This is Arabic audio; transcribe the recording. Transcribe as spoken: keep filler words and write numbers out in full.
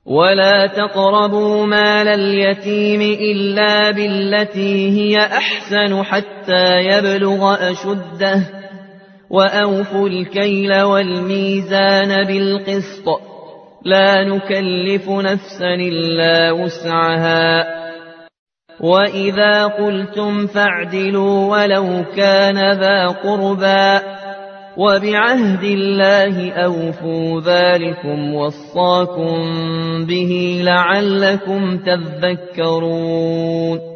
ولا تقربوا مال اليتيم إلا بالتي هي أحسن حتى يبلغ أشده وأوفوا الكيل والميزان بالقسط لا نكلف نفسا إلا وسعها وإذا قلتم فاعدلوا ولو كان ذا قربى وبعهد الله أوفوا ذلكم وصاكم به لعلكم تذكرون